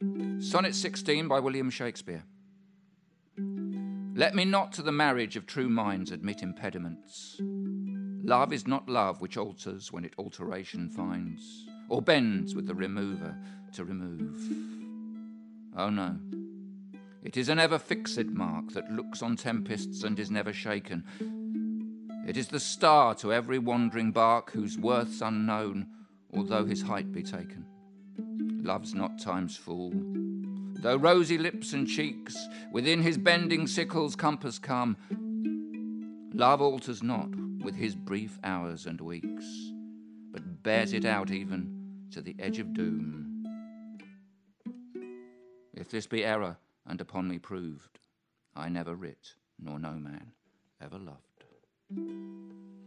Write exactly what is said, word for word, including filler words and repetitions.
Sonnet sixteen by William Shakespeare. Let me not to the marriage of true minds admit impediments. Love is not love which alters when it alteration finds, or bends with the remover to remove. Oh no, it is an ever-fixed mark that looks on tempests and is never shaken. It is the star to every wandering bark whose worth's unknown, although his height be taken. Love's not time's fool. Though rosy lips and cheeks within his bending sickle's compass come, love alters not with his brief hours and weeks, but bears it out even to the edge of doom. If this be error and upon me proved, I never writ, nor no man ever loved.